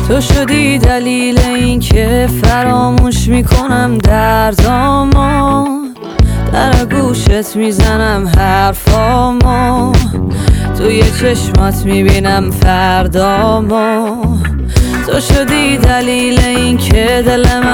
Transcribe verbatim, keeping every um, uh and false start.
تو شدی دلیل این که فراموش میکنم دردامو، در گوشت میزنم حرفامو، توی چشمات میبینم فردامو. تو شدی دلیل این که دلم